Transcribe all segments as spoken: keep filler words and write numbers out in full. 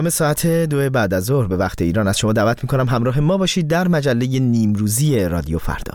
ساعت دو بعد از ظهر به وقت ایران از شما دعوت میکنم همراه ما باشید در مجله نیمروزی رادیو فردا.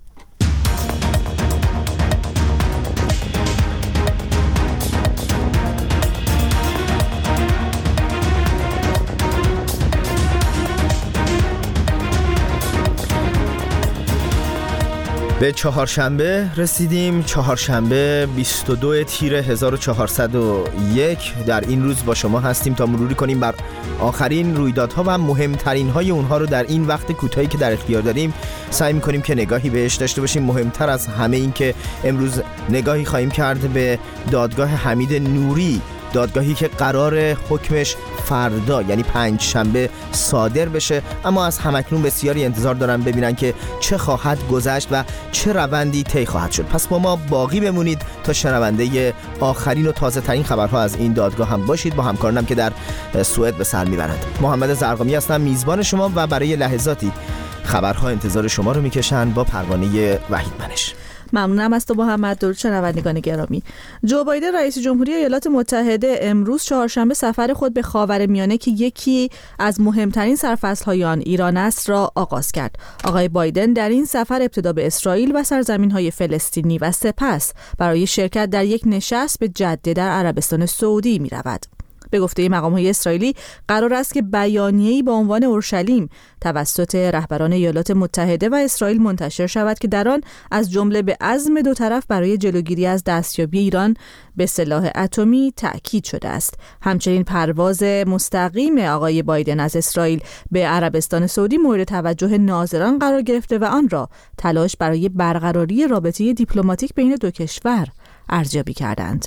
به چهارشنبه رسیدیم. چهارشنبه بیست و دو تیر هزار و چهارصد و یک. در این روز با شما هستیم تا مروری کنیم بر آخرین رویدادها و مهمترین های اونها رو در این وقت کوتاهی که در اختیار داریم سعی می‌کنیم که نگاهی بهش داشته باشیم. مهمتر از همه این که امروز نگاهی خواهیم کرد به دادگاه حمید نوری، دادگاهی که قرار حکمش فردا یعنی پنج شنبه صادر بشه، اما از همکنون بسیاری انتظار دارن ببینن که چه خواهد گذشت و چه روندی طی خواهد شد. پس با ما باقی بمونید تا شنونده آخرین و تازه ترین خبرها از این دادگاه هم باشید. با همکارانم که در سوئد به سر میبرند. محمد زرقامی هستم میزبان شما و برای لحظاتی خبرها انتظار شما رو میکشن با پروانه وحید منش. ممنونم از تو محمد. درود شنوندگان گرامی. جو بایدن رئیس جمهوری ایالات متحده امروز چهارشنبه سفر خود به خاورمیانه که یکی از مهمترین سرفصل‌های آن ایران است را آغاز کرد. آقای بایدن در این سفر ابتدا به اسرائیل و سرزمین‌های فلسطینی و سپس برای شرکت در یک نشست به جده در عربستان سعودی می‌رود. به گفته مقام‌های اسرائیلی قرار است که بیانیه‌ای با عنوان اورشلیم توسط رهبران ایالات متحده و اسرائیل منتشر شود که در آن از جمله به عزم دو طرف برای جلوگیری از دستیابی ایران به سلاح اتمی تأکید شده است. همچنین پرواز مستقیم آقای بایدن از اسرائیل به عربستان سعودی مورد توجه ناظران قرار گرفته و آن را تلاش برای برقراری رابطه دیپلماتیک بین دو کشور ارزیابی کردند.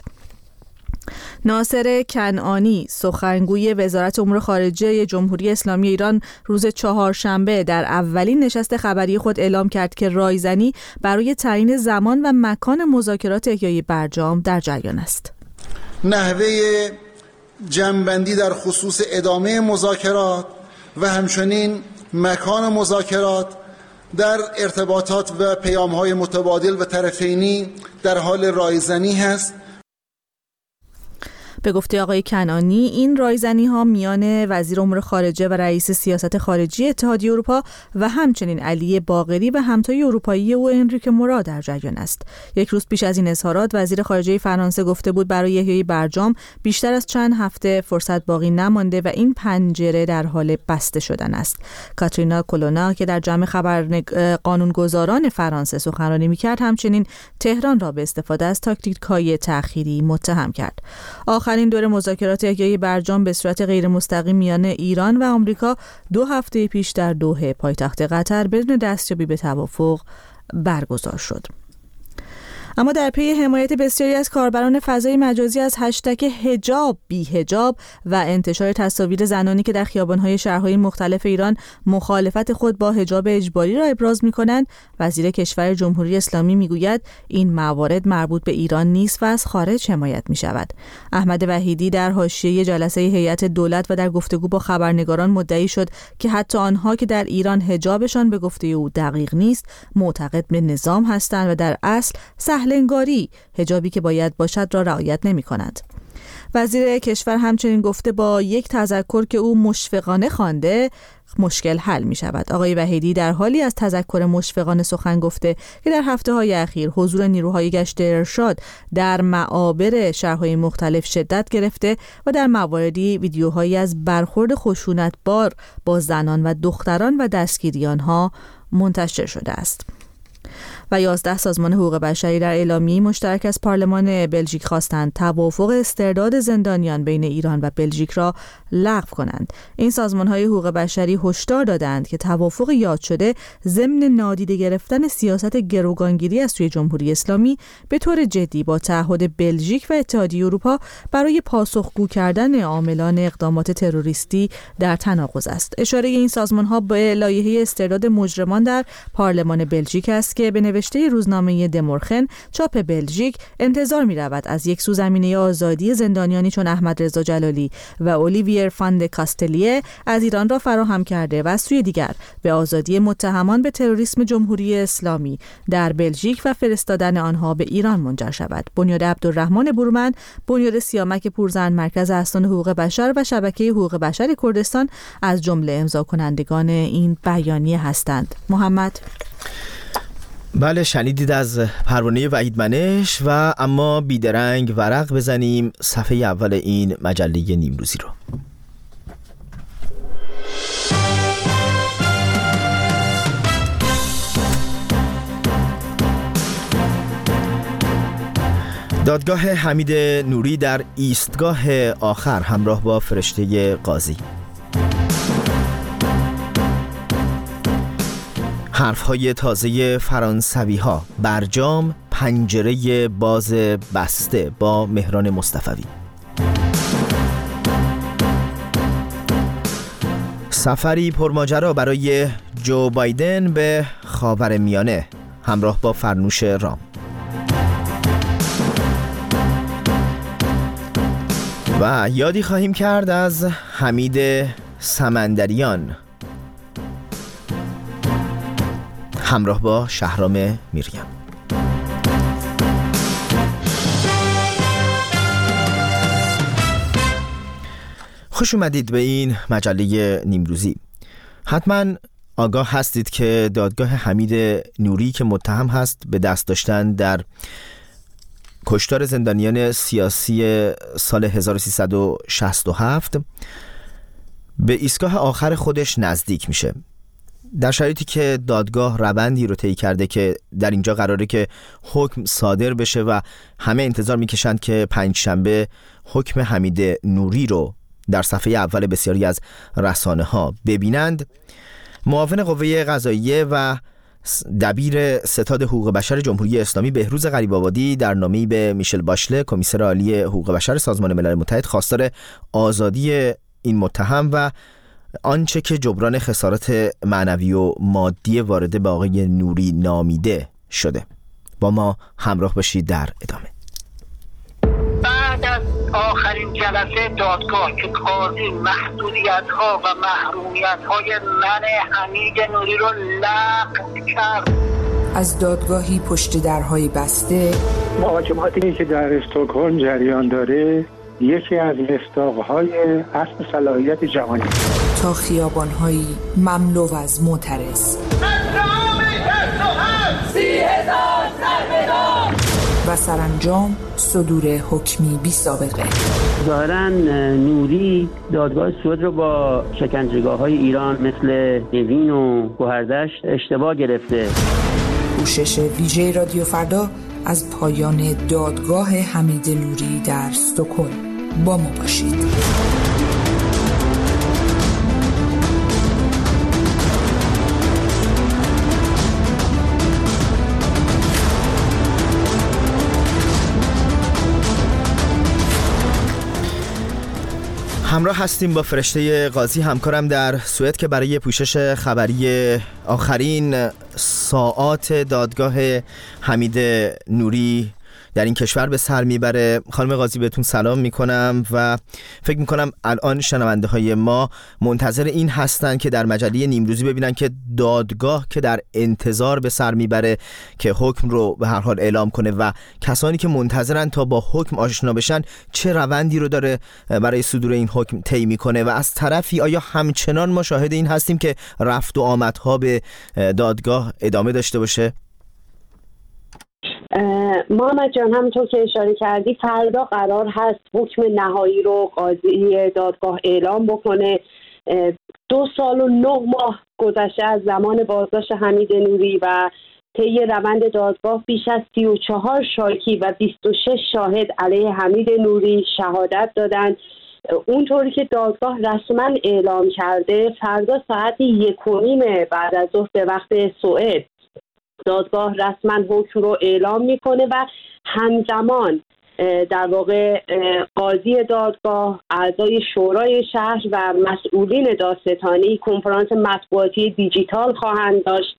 ناصر کنعانی سخنگوی وزارت امور خارجه جمهوری اسلامی ایران روز چهارشنبه در اولین نشست خبری خود اعلام کرد که رایزنی برای تعیین زمان و مکان مذاکرات احیای برجام در جریان است. نحوه جمع‌بندی در خصوص ادامه مذاکرات و همچنین مکان مذاکرات در ارتباطات و پیام‌های متبادل و طرفینی در حال رایزنی هست. به گفته آقای کنعانی این رایزنی ها میان وزیر امور خارجه و رئیس سیاست خارجی اتحادیه اروپا و همچنین علی باقری و همتای اروپایی او انریک مورا در جریان است. یک روز پیش از این اظهارات وزیر خارجه فرانسه گفته بود برای احیای برجام بیشتر از چند هفته فرصت باقی نمانده و این پنجره در حال بسته شدن است. کاترینا کولونا که در جمع خبر قانونگذاران فرانسه سخنرانی می‌کرد همچنین تهران را به استفاده از تاکتیک‌های تأخیری متهم کرد. آخر این دور مذاکرات احیای برجام به صورت غیر مستقیم میان ایران و آمریکا دو هفته پیش در دوحه پایتخت قطر بدون دستیابی به توافق برگزار شد. اما در پی حمایت بسیاری از کاربران فضای مجازی از هشتگ حجاب بی حجاب و انتشار تصاویر زنانی که در خیابان‌های شهرهای مختلف ایران مخالفت خود با حجاب اجباری را ابراز می‌کنند، وزیر کشور جمهوری اسلامی می‌گوید این موارد مربوط به ایران نیست و از خارج حمایت می‌شود. احمد وحیدی در حاشیه جلسه هیئت دولت و در گفتگو با خبرنگاران مدعی شد که حتی آنها که در ایران حجابشان به گفته او دقیق نیست، معتقد به نظام هستند و در اصل سهلنگاری حجابی که باید باشد را رعایت نمی کند. وزیر کشور همچنین گفته با یک تذکر که او مشفقانه خوانده مشکل حل می شود. آقای وحیدی در حالی از تذکر مشفقانه سخن گفته که در هفته های اخیر حضور نیروهای گشت ارشاد در معابر شهرهای مختلف شدت گرفته و در مواردی ویدیوهایی از برخورد خشونتبار با زنان و دختران و دستگیری آنها منتشر شده است. و یازده سازمان حقوق بشری در اعلامیه مشترک از پارلمان بلژیک خواستند توافق استرداد زندانیان بین ایران و بلژیک را لغو کنند. این سازمان‌های حقوق بشری هشدار دادند که توافق یاد شده ضمن نادیده گرفتن سیاست گروگانگیری از سوی جمهوری اسلامی به طور جدی با تعهد بلژیک و اتحادیه اروپا برای پاسخگو کردن عاملان اقدامات تروریستی در تناقض است. اشاره این سازمان‌ها به لایحه استرداد مجرمان در پارلمان بلژیک است که به نوشته روزنامه دمورخن چاپ بلژیک انتظار می رود از یک سو زمینه آزادی زندانیانی چون احمد رضا جلالی و اولیویر فاند کاستلیه از ایران را فراهم کرده و از سوی دیگر به آزادی متهمان به تروریسم جمهوری اسلامی در بلژیک و فرستادن آنها به ایران منجر شود. بنیاد عبدالرحمن برومند، بنیاد سیامک پورزن، مرکز احسان حقوق بشر و شبکه حقوق بشر کردستان از جمله امضا کنندگان این بیانیه هستند. محمد. بله، شنیدید از پروانه وحید منش و اما بیدرنگ ورق بزنیم صفحه اول این مجله نیمروزی رو. دادگاه حمید نوری در ایستگاه آخر همراه با فرشته قاضی. حرفهای تازه فرانسوی ها، برجام پنجره باز بسته با مهران مصطفوی. سفری پرماجرا برای جو بایدن به خاورمیانه همراه با فرنوش رام. و یادی خواهیم کرد از حمید سمندریان همراه با شهرام میریم. خوش اومدید به این مجله نیمروزی. حتما آگاه هستید که دادگاه حمید نوری که متهم هست به دست داشتن در کشتار زندانیان سیاسی سال هزار و سیصد و شصت و هفت به ایستگاه آخر خودش نزدیک میشه، در شرایطی که دادگاه روندی رو طی کرده که در اینجا قراره که حکم صادر بشه و همه انتظار میکشند که پنجشنبه حکم حمید نوری رو در صفحه اول بسیاری از رسانه ها ببینند. معاون قوه قضاییه و دبیر ستاد حقوق بشر جمهوری اسلامی بهروز غریب‌آبادی در نامه‌ای به میشل باشله، کمیسر عالی حقوق بشر سازمان ملل متحد، خواستار آزادی این متهم و آنچه که جبران خسارات معنوی و مادی وارده به آقای نوری نامیده شده. با ما همراه باشید در ادامه. بعد از آخرین جلسه دادگاه که قاضی محدودیت‌ها و محرومیت‌های من حمید نوری رو لغو کرد، از دادگاهی پشت درهای بسته، محاکماتی که در استکهلم جریان داره یکی از مصداق‌های اصل صلاحیت جهانی، تا خیابان‌هایی مملو از معترض و سرانجام صدور حکمی بی سابقه. ظاهراً نوری دادگاه سوئد رو با شکنجهگاه‌های ایران مثل اوین و گوهردشت اشتباه گرفته. پوشش ویژه رادیو فردا از پایان دادگاه حمید نوری در استکهلم. با ما باشید. همراه هستیم با فرشته قاضی، همکارم در سوئد که برای پوشش خبری آخرین ساعات دادگاه حمید نوری در این کشور به سر میبره. خانم قاضی بهتون سلام میکنم و فکر میکنم الان شنونده های ما منتظر این هستن که در مجله نیمروزی ببینن که دادگاه که در انتظار به سر میبره که حکم رو به هر حال اعلام کنه و کسانی که منتظرن تا با حکم آشنا بشن چه روندی رو داره برای صدور این حکم طی میکنه و از طرفی آیا همچنان ما شاهد این هستیم که رفت و آمدها به دادگاه ادامه داشته باشه؟ محمد جان، همونطور که اشاره کردی فردا قرار هست حکم نهایی رو قاضی دادگاه اعلام بکنه. دو سال و نه ماه گذشته از زمان بازداشت حمید نوری و طی روند دادگاه بیش از سی و چهار شاکی و بیست و شش شاهد علیه حمید نوری شهادت دادند. اونطوری که دادگاه رسما اعلام کرده فردا ساعت یک و نیم بعد از ظهر به وقت سوئد دادگاه رسما حکم رو اعلام میکنه و همزمان در واقع قاضی دادگاه، اعضای شورای شهر و مسئولین دادستانی کنفرانس مطبوعاتی دیجیتال خواهند داشت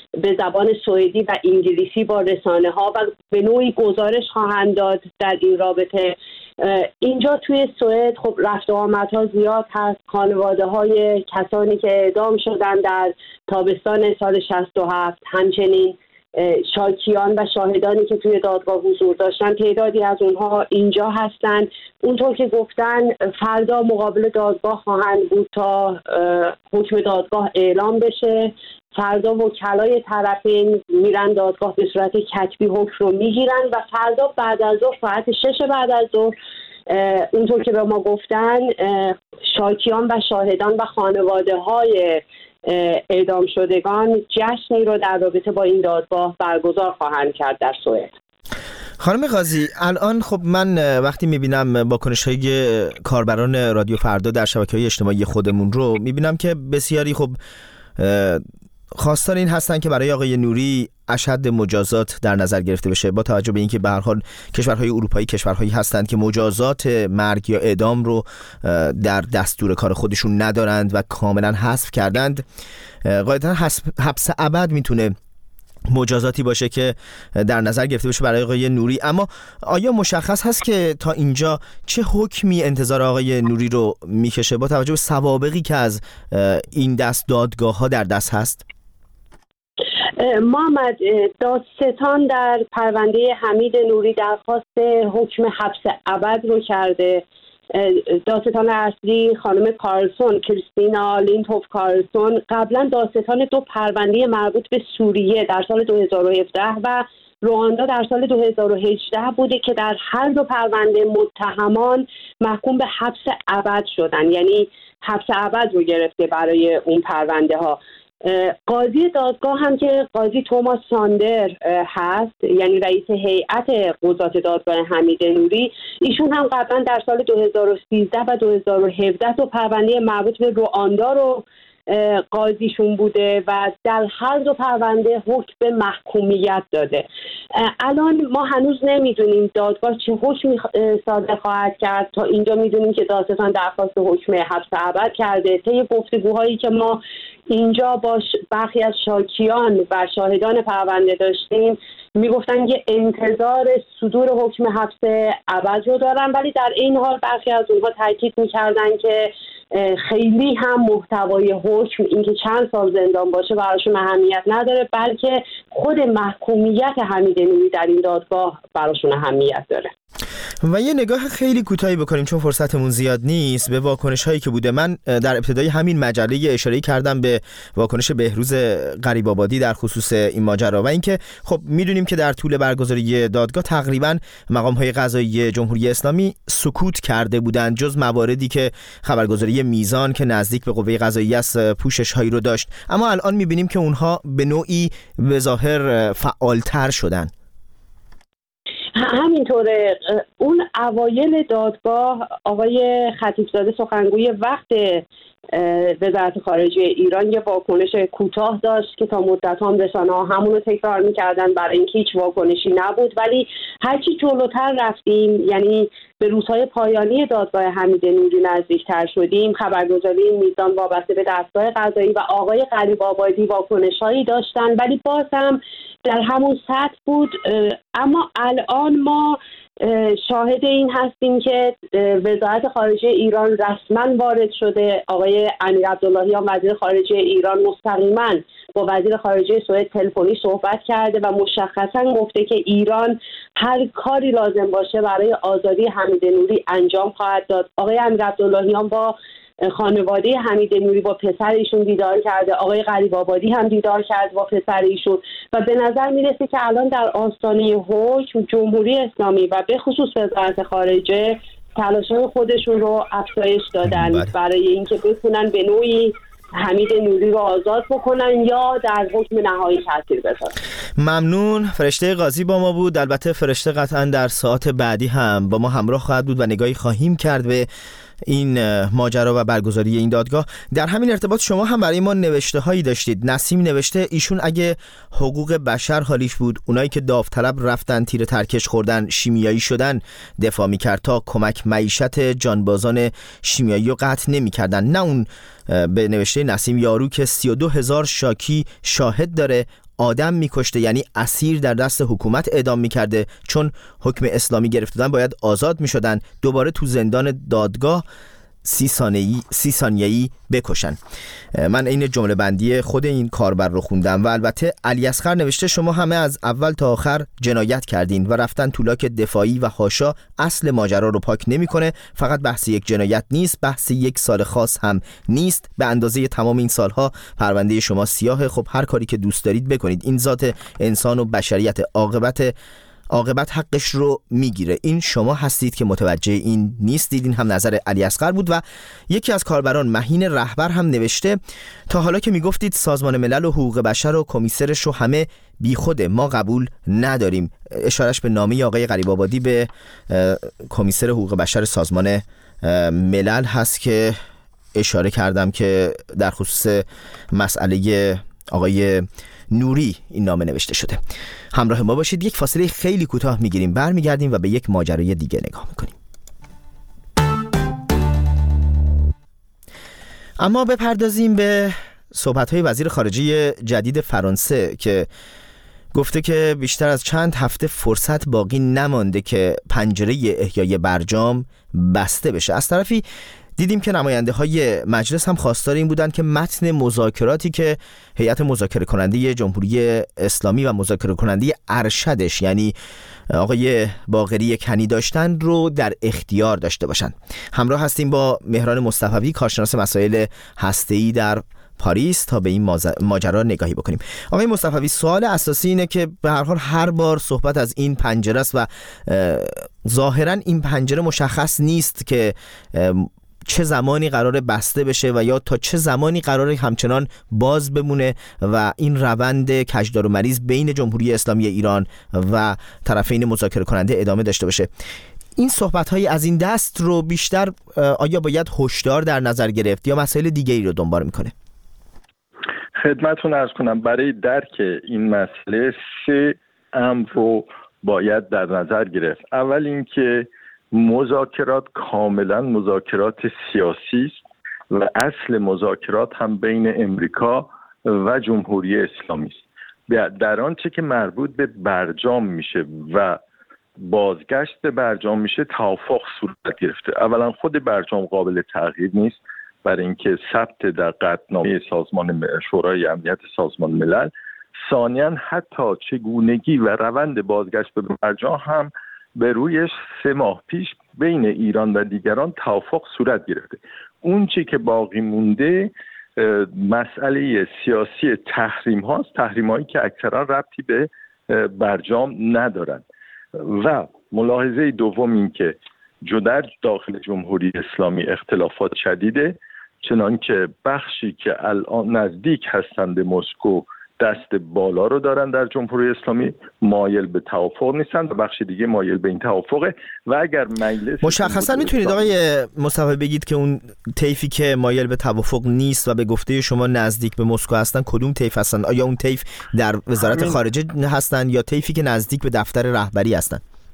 به زبان سوئدی و انگلیسی با رسانه ها و به نوعی گزارش خواهند داد در این رابطه. اینجا توی سوئد خب رفت و آمدها زیاد هست. خانواده های کسانی که اعدام شدن در تابستان سال شصت و هفت، همچنین شاکیان و شاهدانی که توی دادگاه حضور داشتن، تعدادی از اونها اینجا هستن. اونطور که گفتن فردا مقابل دادگاه خواهند بود تا حکم دادگاه اعلام بشه. فردا وکلای طرفین میرن دادگاه به صورت کتبی حکم رو میگیرن و فردا بعد از ظهر ساعت شش بعد از ظهر اونطور که به ما گفتن شاکیان و شاهدان و خانواده های اعدام شدگان جشنی رو در رابطه با این دادگاه برگزار خواهند کرد در سوئد. خانم قاضی، الان خب من وقتی میبینم واکنش‌های کاربران رادیو فردا در شبکه‌های اجتماعی خودمون رو میبینم که بسیاری خب خواستار این هستن که برای آقای نوری اشد مجازات در نظر گرفته بشه، با توجه به اینکه به هر حال کشورهای اروپایی کشورهایی هستند که مجازات مرگ یا اعدام رو در دستور کار خودشون ندارند و کاملا حذف کردند. قاعدتا حبس ابد میتونه مجازاتی باشه که در نظر گرفته بشه برای آقای نوری، اما آیا مشخص هست که تا اینجا چه حکمی انتظار آقای نوری رو میکشه با توجه به سوابقی که از این دست دادگاه ها در دست هست؟ محمد، دادستان در پرونده حمید نوری درخواست حکم حبس ابد رو کرده. دادستان اصلی خانم کارلسون، کریستینا لیندهوف کارلسون، قبلا دادستان دو پرونده مربوط به سوریه در سال دو هزار و هفده و رواندا در سال دو هزار و هجده بوده که در هر دو پرونده متهمان محکوم به حبس ابد شدن، یعنی حبس ابد رو گرفته برای اون پرونده ها. قاضی دادگاه هم که قاضی توماس ساندر هست، یعنی رئیس هیئت قضات دادگاه حمید نوری، ایشون هم قبلا در سال دو هزار و سیزده و دو هزار و هفده تو پرونده مربوط به رواندا رو قاضیشون بوده و در هر دو پرونده حکم به محکومیت داده. الان ما هنوز نمیدونیم دادگاه چه حکمی صادر خواهد کرد. تا اینجا میدونیم که دادستان درخواست حکم حبس ابد کرده. طی گفتگوهایی که ما اینجا با برخی از شاکیان و شاهدان پرونده داشتیم میگفتن که انتظار صدور حکم حبس ابد رو دارن، ولی در این حال برخی از اونها تاکید میکردن که خیلی هم محتوای حکم، اینکه چند سال زندان باشه براشون اهمیت نداره، بلکه خود محکومیت حمید نوری در این دادگاه براشون اهمیت داره. و یه نگاه خیلی کوتاهی بکنیم چون فرصتمون زیاد نیست به واکنش هایی که بوده. من در ابتدای همین مجله اشاره کردم به واکنش بهروز غریب‌آبادی در خصوص این ماجرا و اینکه خب میدونیم که در طول برگزاری دادگاه تقریبا مقام های قضایی جمهوری اسلامی سکوت کرده بودند جز مواردی که خبرگزاری میزان که نزدیک به قوه قضاییه است پوشش هایی رو داشت، اما الان میبینیم که اونها به نوعی به ظاهر فعالتر شدن. همینطوره. اون اوایل دادگاه آقای خطیبزاده سخنگوی وقت وزارت خارجه ایران یه واکنش کوتاه داشت که تا مدت هم رسانه ها همون رو تکرار میکردن برای اینکه هیچ واکنشی نبود، ولی هرچی جلوتر رفتیم، یعنی به روزهای پایانی دادگاه حمید نوری نزدیکتر شدیم، خبرگزاری میزان وابسته به دستگاه قضایی و آقای غریب‌آبادی واکنش‌هایی داشتن ولی باز هم در همون سطح بود. اما الان ما شاهد این هستیم که وزارت خارجه ایران رسما وارد شده. آقای امیر عبداللهیان وزیر خارجه ایران مستقیما با وزیر خارجه سوئد تلفنی صحبت کرده و مشخصا گفته که ایران هر کاری لازم باشه برای آزادی حمید نوری انجام خواهد داد. آقای امیر عبداللهیان با خانواده حمید نوری با پسر ایشون دیدار کرده، آقای غریب‌آبادی هم دیدار کرد با پسر ایشون و به نظر میرسه که الان در آستانه حکم جمهوری اسلامی و به خصوص وزارت خارجه تلاش‌های خودشون رو افزایش دادن بله. برای اینکه بتونن به نوعی حمید نوری رو آزاد بکنن یا در حکم نهایی تاثیر بذارن. ممنون. فرشته قاضی با ما بود. البته فرشته قطعا در ساعات بعدی هم با ما همراه خواهد بود و نگاهی خواهیم کرد به این ماجرا و برگزاری این دادگاه. در همین ارتباط شما هم برای ما نوشته هایی داشتید. نسیم نوشته ایشون اگه حقوق بشر حالیش بود اونایی که داوطلب رفتن تیر ترکش خوردن شیمیایی شدن دفاع میکرد تا کمک معیشت جانبازان شیمیایی رو قطع نمیکردن، نه اون به نوشته نسیم یارو که سی و دو هزار شاکی شاهد داره آدم میکشته، یعنی اسیر در دست حکومت اعدام میکرده، چون حکم اسلامی گرفته بودن باید آزاد میشدن، دوباره تو زندان دادگاه سی ثانیه‌ای سی ثانیه‌ای بکشن. من این جمله بندی خود این کاربر رو خوندم و البته علی اصغر نوشته شما همه از اول تا آخر جنایت کردین و رفتن تو لاک دفاعی و حاشا اصل ماجرا رو پاک نمیکنه. فقط بحث یک جنایت نیست، بحث یک سال خاص هم نیست، به اندازه تمام این سالها پرونده شما سیاهه. خب هر کاری که دوست دارید بکنید، این ذات انسان و بشریت، عاقبت عاقبت حقش رو میگیره. این شما هستید که متوجه این نیستید. این هم نظر علی اصغر بود. و یکی از کاربران مهین رهبر هم نوشته تا حالا که میگفتید سازمان ملل و حقوق بشر و کمیسرش رو همه بیخوده، ما قبول نداریم. اشارش به نامه آقای غریب آبادی به کمیسر حقوق بشر سازمان ملل هست که اشاره کردم که در خصوص مسئله آقای نوری این نامه نوشته شده. همراه ما باشید، یک فاصله خیلی کوتاه میگیریم، برمیگردیم و به یک ماجرای دیگه نگاه میکنیم. اما بپردازیم به صحبت‌های وزیر خارجه جدید فرانسه که گفته که بیشتر از چند هفته فرصت باقی نمانده که پنجره احیای برجام بسته بشه. از طرفی دیدیم که نماینده های مجلس هم خواستار این بودند که متن مذاکراتی که هیئت مذاکره کننده جمهوری اسلامی و مذاکره کننده ارشدش یعنی آقای باقری کنی داشتن رو در اختیار داشته باشند. همراه هستیم با مهران مصطفوی، کارشناس مسائل هسته‌ای در پاریس، تا به این ماجرا نگاهی بکنیم. آقای مصطفوی، سوال اساسی اینه که به هر حال هر بار صحبت از این پنجره است و ظاهرا این پنجره مشخص نیست که چه زمانی قراره بسته بشه و یا تا چه زمانی قراره همچنان باز بمونه و این روند کجدار و مریض بین جمهوری اسلامی ایران و طرفین مذاکره کننده ادامه داشته باشه. این صحبت‌های از این دست رو بیشتر آیا باید هشدار در نظر گرفت یا مسائل دیگه‌ای رو دنبال میکنه؟ خدمتتون عرض کنم برای درک این مسئله سه امر رو باید در نظر گرفت. اول اینکه مذاکرات کاملا مذاکرات سیاسی است و اصل مذاکرات هم بین امریکا و جمهوری اسلامی است. در آنچه که مربوط به برجام میشه و بازگشت به برجام میشه توافق صورت گرفته. اولا خود برجام قابل تغییر نیست برای اینکه ثبت در قطعنامه سازمان شورای امنیت سازمان ملل. ثانیاً حتی چگونگی و روند بازگشت به برجام هم به رویش سه ماه پیش بین ایران و دیگران توافق صورت گرفته. اون چی که باقی مونده مسئله سیاسی تحریم هاست، تحریم هایی که اکثرا ربطی به برجام ندارن. و ملاحظه دوم این که در داخل جمهوری اسلامی اختلافات شدیده، چنان که بخشی که الان نزدیک هستند به مسکو دست بالا رو دارن در جمهوری اسلامی، مایل به توافق نیستن و بخش دیگه مایل به این توافقه. و اگر مجلس مشخصا میتونید آقای مصطفی بگید که اون طیفی که مایل به توافق نیست و به گفته شما نزدیک به مسکو هستن کدوم طیف هستن؟ آیا اون طیف در وزارت خارجه هستن یا طیفی که نزدیک به دفتر رهبری هستن؟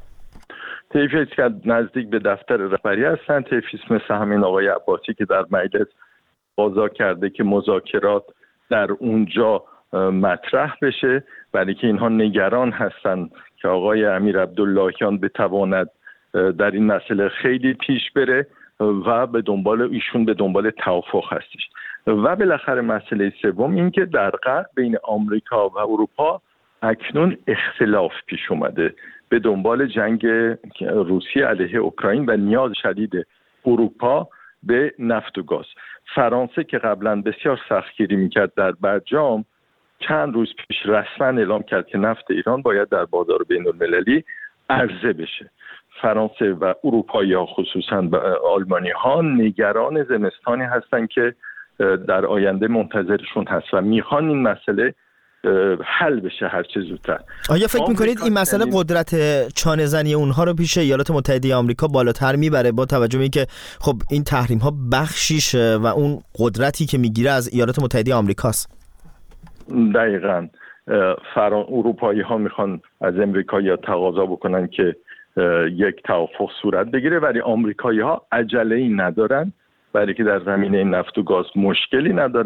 طیفی که نزدیک به دفتر رهبری هستن، طیفی مثل همین آقای عباسی که در مجلس بازا کرده که مذاکرات در اونجا مطرح بشه، برای که اینها نگران هستن که آقای امیر عبداللهیان بتواند در این مسئله خیلی پیش بره و به دنبال ایشون به دنبال توافق هستش. و بالاخره مسئله سوم این که در غرب بین آمریکا و اروپا اکنون اختلاف پیش اومده به دنبال جنگ روسیه علیه اوکراین و نیاز شدید اروپا به نفت و گاز. فرانسه که قبلا بسیار سختگیری میکرد در برجام، چند روز پیش رسما اعلام کرد که نفت ایران باید در بازار بین المللی عرضه بشه. فرانسه و اروپایی ها خصوصا آلمانی ها نگران زمستانی هستن که در آینده منتظرشون هست و میخوان این مسئله حل بشه هر چه زودتر. آیا فکر میکنید این مسئله قدرت چانه زنی اونها رو پیش ایالات متحده آمریکا بالاتر میبره با توجه به اینکه خب این تحریم ها بخشیش و اون قدرتی که میگیره از ایالات متحده آمریکاست؟ دقیقاً فران اروپایی ها میخوان از امریکایی تقاضا بکنن که یک توافق صورت بگیره، ولی آمریکایی ها عجله‌ای ندارن، برای که در زمینه نفت و گاز مشکلی ندارن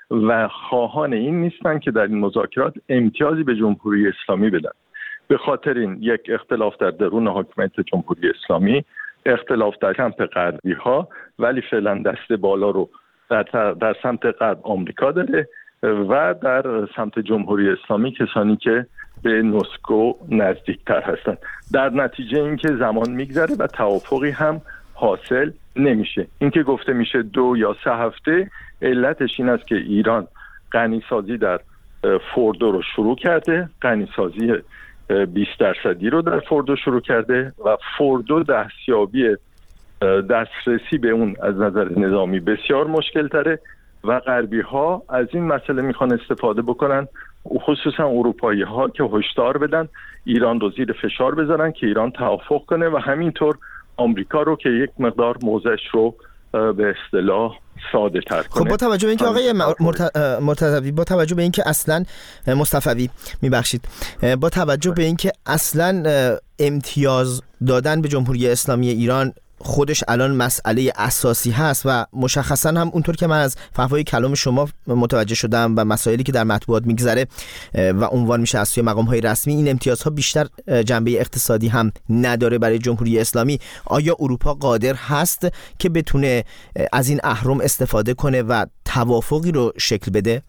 و خواهان این نیستن که در این مذاکرات امتیازی به جمهوری اسلامی بدن. به خاطر این یک اختلاف در درون حاکمیت جمهوری اسلامی، اختلاف در سمت غربی ها، ولی فعلا دست بالا رو در, در سمت غرب آمریکا داره و در سمت جمهوری اسلامی کسانی که به نسکو نزدیکتر هستند. در نتیجه اینکه زمان میگذره و توافقی هم حاصل نمیشه. اینکه گفته میشه دو یا سه هفته، علتش این است که ایران غنیسازی در فوردو رو شروع کرده، غنیسازی بیست درصدی رو در فوردو شروع کرده و فوردو دستیابی دسترسی به اون از نظر نظامی بسیار مشکل تره و غربی ها از این مسئله میخوان استفاده بکنن، خصوصا اروپایی ها که هشدار بدن ایران رو زیر فشار بذارن که ایران توافق کنه و همینطور آمریکا رو که یک مقدار موضعش رو به اصطلاح ساده تر کنه. خب با توجه به اینکه آقای مرتضوی با توجه به اینکه اصلا مصطفوی میبخشید با توجه به اینکه اصلا امتیاز دادن به جمهوری اسلامی ایران خودش الان مسئله اساسی هست و مشخصا هم اونطور که من از فحوای کلام شما متوجه شدم و مسائلی که در مطبوعات میگذره و عنوان میشه از سوی مقام‌های رسمی، این امتیازها بیشتر جنبه اقتصادی هم نداره برای جمهوری اسلامی. آیا اروپا قادر هست که بتونه از این اهرم استفاده کنه و توافقی رو شکل بده؟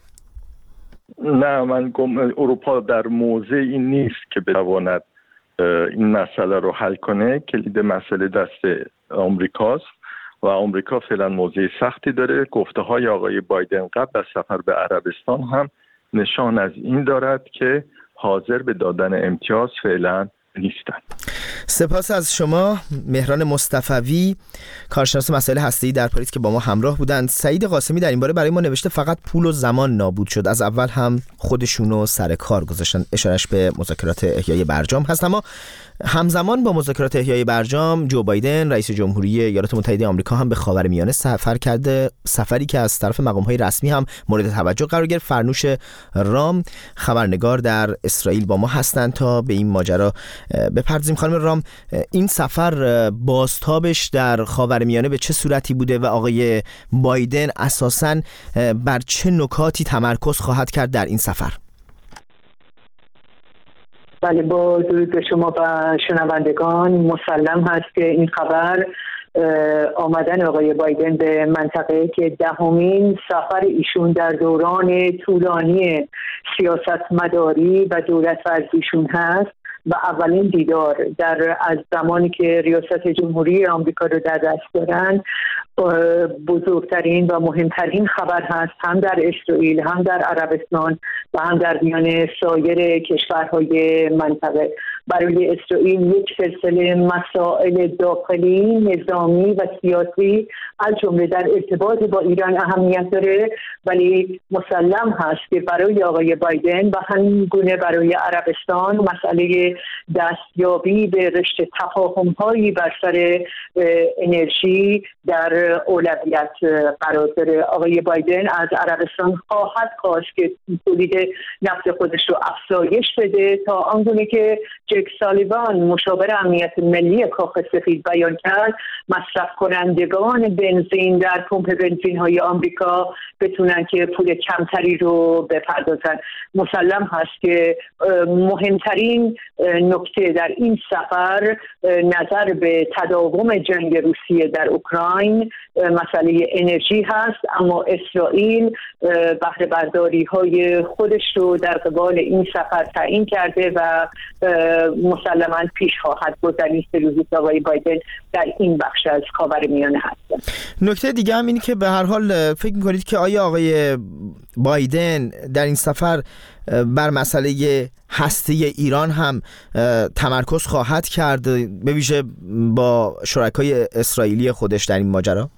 نه، من گم اروپا در موضعی نیست که بتواند این مسئله رو حل کنه. کلید مسئله دست آمریکاست و آمریکا فعلا موضع سختی داره. گفته های آقای بایدن قبل از سفر به عربستان هم نشان از این دارد که حاضر به دادن امتیاز فعلا نیستند. سپاس از شما مهران مصطفوی، کارشناس مسائل هسته‌ای در پاریس که با ما همراه بودند. سعید قاسمی در این باره برای ما نوشته فقط پول و زمان نابود شد، از اول هم خودشونو سر کار گذاشتن. اشارش به مذاکرات احیای برجام هست. اما همزمان با مذاکرات احیای برجام، جو بایدن رئیس جمهوری ایالات متحده آمریکا هم به خاورمیانه سفر کرده، سفری که از طرف مقام‌های رسمی هم مورد توجه قرار گرفت. فرنوش رام خبرنگار در اسرائیل با ما هستند تا به این ماجرا بپردازیم. خانم رام، این سفر بازتابش در خاورمیانه به چه صورتی بوده و آقای بایدن اساساً بر چه نکاتی تمرکز خواهد کرد در این سفر؟ بله، با درود به شما و شنوندگان. مسلم هست که این خبر آمدن آقای بایدن به منطقه که دهمین سفر ایشون در دوران طولانی سیاست مداری و دولت ورزیشون هست و اولین دیدار در از زمانی که ریاست جمهوری آمریکا رو در دست دارن بزرگترین و مهمترین خبر هست، هم در اسرائیل، هم در عربستان و هم در میان سایر کشورهای منطقه. برای اسرائیل یک سلسله مسائل داخلی، نظامی و سیاسی از جمله در ارتباط با ایران اهمیت داره، ولی مسلم هست که برای آقای بایدن و همین گونه برای عربستان مسئله دستیابی به رشته تفاهم‌هایی بر سر انرژی در اولویت قرار داره. آقای بایدن از عربستان خواهد خواست که تولید نفت خودش رو افزایش بده تا آنگونه که جک سالیوان مشاور امنیت ملی کاخ سفید بیان کرد، مصرف کنندگان بنزین در پمپ بنزین های آمریکا بتونن که پول کمتری رو بپردازن. مسلم هست که مهمترین نکته در این سفر نظر به تداوم جنگ روسیه در اوکراین، مسئله انرژی هست، اما اسرائیل بهره برداری های خودش رو در قبال این سفر تعیین کرده و مسلماً پیش خواهد گذرید که روزی آقای بایدن در این بخش از خاورمیانه هست. نکته دیگه هم اینه که به هر حال فکر می‌کنید که آیا آقای بایدن در این سفر بر مسئله هسته ایران هم تمرکز خواهد کرد، به ویژه با شرکای اسرائیلی خودش در این ماجرا؟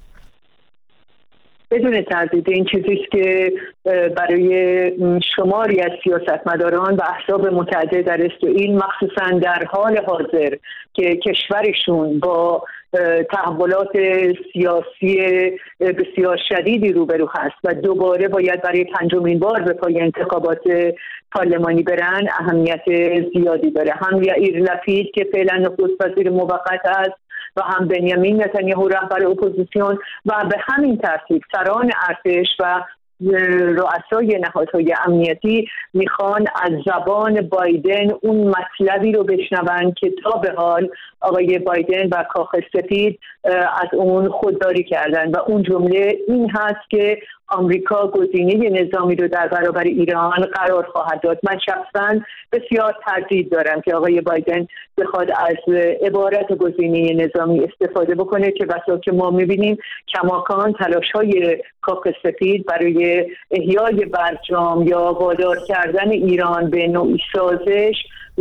بدون تردید این چیزیست که برای شماری از سیاستمداران و احزاب متعدد در اسرائیل مخصوصا در حال حاضر که کشورشون با تحولات سیاسی بسیار شدیدی روبرو هست و دوباره باید برای پنجمین بار به پای انتخابات پارلمانی برن اهمیت زیادی داره. هم یائیر لپید که فعلا نخست وزیر موقت است و هم بنیامین نتانیاهو رهبر اپوزیسیون و به همین ترتیب سران ارتش و رؤسای نهادهای امنیتی میخوان از زبان بایدن اون مطلبی رو بشنون که تا به حال آقای بایدن و کاخ سفید از اون خودداری کردن و اون جمله این هست که آمریکا گزینه نظامی رو در برابر ایران قرار خواهد داد. من شخصا بسیار تردید دارم که آقای بایدن بخواد از عبارت گزینه نظامی استفاده بکنه که بسا که ما میبینیم کماکان تلاش‌های کاخ سفید برای احیای برجام یا وادار کردن ایران به نوعی سازش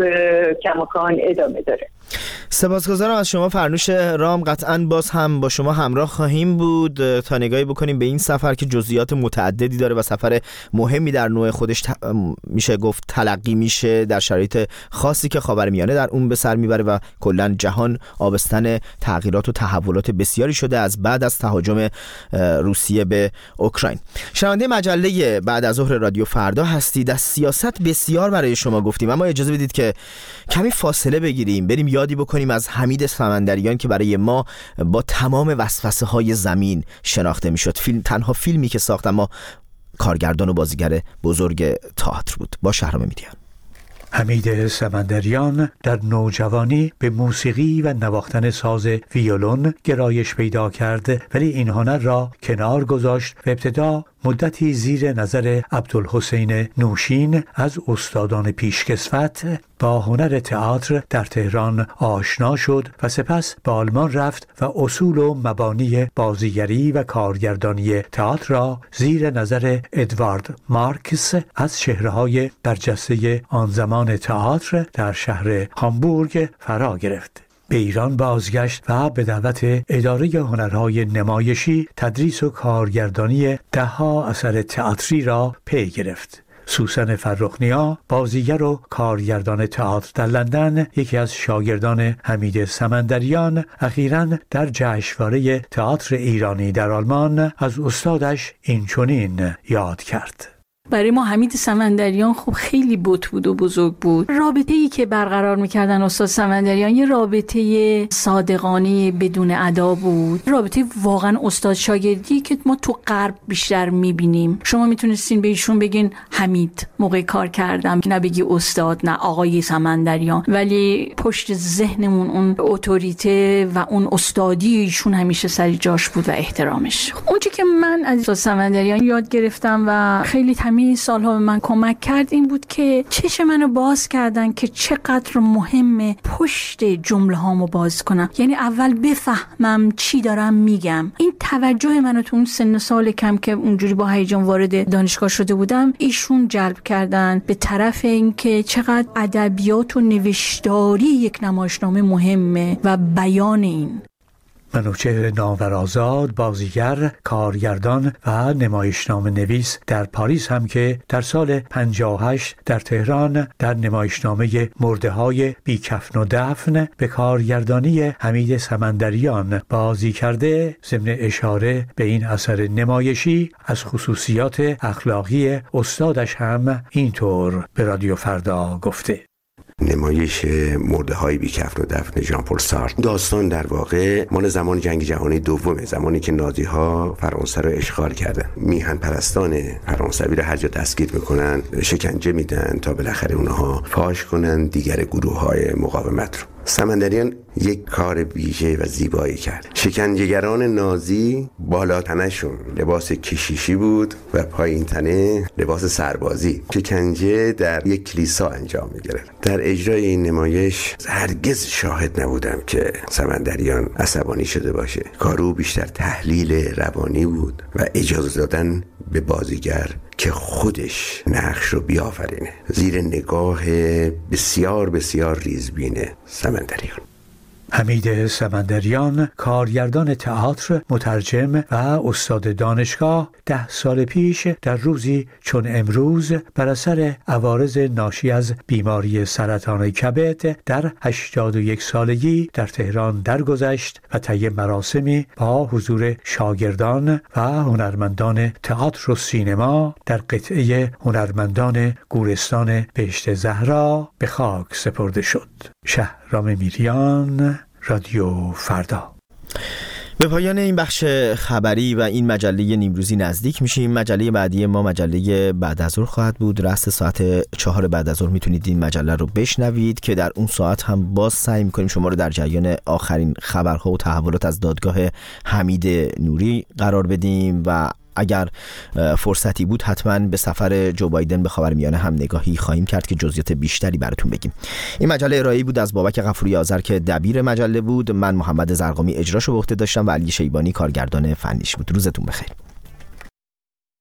کماکان ادامه داره. سپاسگزارم از شما فرنوش رام. قطعاً باز هم با شما همراه خواهیم بود تا نگاهی بکنیم به این سفر که جزئیات متعددی داره و سفر مهمی در نوع خودش ت... میشه گفت تلقی میشه در شرایط خاصی که خاورمیانه در اون به سر میبره و کلاً جهان آبستن تغییرات و تحولات بسیاری شده از بعد از تهاجم روسیه به اوکراین. شنونده مجله بعد از ظهر رادیو فردا هستید. از سیاست بسیار برای شما گفتیم، اما اجازه بدید که کمی فاصله بگیریم، بریم یادی بکنیم از حمید سمندریان که برای ما با تمام وسوسه های زمین شناخته میشد. فیلم تنها فیلمی که ساخت اما کارگردان و بازیگر بزرگ تئاتر بود. با شهرام میدیان. حمید سمندریان در نوجوانی به موسیقی و نواختن ساز ویولون گرایش پیدا کرد، ولی این هنر را کنار گذاشت و ابتدا مدتی زیر نظر عبدالحسین نوشین از استادان پیشکسوت با هنر تئاتر در تهران آشنا شد و سپس به آلمان رفت و اصول و مبانی بازیگری و کارگردانی تئاتر را زیر نظر ادوارد مارکس از چهره‌های برجسته آن زمان تئاتر در شهر هامبورگ فرا گرفت. به ایران بازگشت و به دعوت اداره هنرهای نمایشی تدریس و کارگردانی ده‌ها اثر تئاتری را پی گرفت. سوسن فرخنیا، بازیگر و کارگردان تئاتر در لندن، یکی از شاگردان حمید سمندریان، اخیراً در جشنواره تئاتر ایرانی در آلمان از استادش این چنین یاد کرد. برای ما حمید سمندریان خب خیلی بت بود و بزرگ بود. رابطه‌ای که برقرار می‌کردن استاد سمندریان یه رابطه صادقانه بدون ادا بود. رابطه واقعا استاد شاگردی که ما تو غرب بیشتر می‌بینیم. شما میتونستین به ایشون بگین حمید موقع کار کردم، نه بگی استاد، نه آقای سمندریان، ولی پشت ذهنمون اون اتوریته و اون استادی ایشون همیشه سر جاش بود و احترامش. اون چیزی که من از استاد سمندریان یاد گرفتم و خیلی همین سالها به من کمک کرد این بود که چشم منو باز کردن که چقدر مهمه پشت جمله هامو باز کنم، یعنی اول بفهمم چی دارم میگم. این توجه منو تو اون سن سال کم که اونجوری با هیجان وارد دانشگاه شده بودم ایشون جلب کردن به طرف اینکه چقدر ادبیات و نوشتاری یک نمایشنامه مهمه و بیان این. منوچهر ناورآزاد، بازیگر، کارگردان و نمایشنامه نویس در پاریس هم که در سال پنجاه و هشت در تهران در نمایشنامه مرده‌های بیکفن و دفن به کارگردانی حمید سمندریان بازی کرده، ضمن اشاره به این اثر نمایشی از خصوصیات اخلاقی استادش هم اینطور به رادیو فردا گفته. نمایش مرده‌های بیکفن و دفن ژان پل سارتر داستان در واقع مال زمان جنگ جهانی دومه، زمانی که نازی‌ها فرانسه رو اشغال کردن. میهن پرستان فرانسوی رو هر جا دستگیر میکنن، شکنجه میدن تا بالاخره اونها فاش کنن دیگر گروه‌های مقاومت رو. سمندریان یک کار ویژه و زیبایی کرد. شکنجهگران نازی بالا تنشون لباس کشیشی بود و پایین تنه لباس سربازی. شکنجه در یک کلیسا انجام می‌گرفت. در اجرای این نمایش هرگز شاهد نبودم که سمندریان عصبانی شده باشه. کارو بیشتر تحلیل روانی بود و اجازه دادن به بازیگر که خودش نقش رو بیافرینه زیر نگاه بسیار بسیار ریزبینه سمندریان. حمید سمندریان، کارگردان تئاتر، مترجم و استاد دانشگاه، ده سال پیش در روزی چون امروز بر اثر عوارض ناشی از بیماری سرطان کبد در هشتاد و یک سالگی در تهران درگذشت و طی مراسمی با حضور شاگردان و هنرمندان تئاتر و سینما در قطعه هنرمندان گورستان بهشت زهرا به خاک سپرده شد. شهرام میریان، رادیو فردا. به پایان این بخش خبری و این مجله نیمروزی نزدیک میشیم. مجله بعدی ما مجله بعد از ظهر خواهد بود. رأس ساعت چهار بعد از ظهر میتونید این مجله رو بشنوید که در اون ساعت هم باز سعی میکنیم شما رو در جریان آخرین خبرها و تحولات از دادگاه حمید نوری قرار بدیم و اگر فرصتی بود حتما به سفر جو بایدن به خاورمیانه هم نگاهی خواهیم کرد که جزئیات بیشتری براتون بگیم. این مجله ارائه‌ای بود از بابک غفوری آذر که دبیر مجله بود. من محمد زرقامی اجراشو به عهده داشتم و علی شیبانی کارگردان فنیش بود. روزتون بخیر.